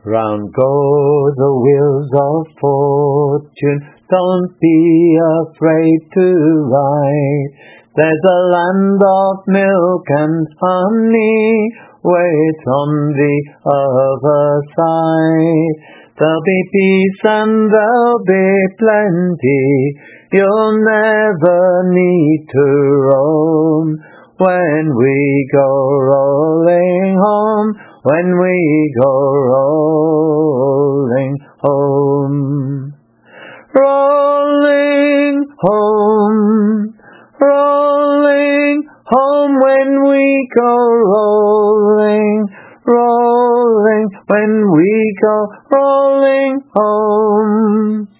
Round go the wheels of fortune, don't be afraid to ride. There's a land of milk and honey waits on the other side. There'll be peace and there'll be plenty, you'll never need to roam when we go rolling home, when we go rolling home. Rolling home, rolling home, when we go rolling, rolling, when we go rolling home.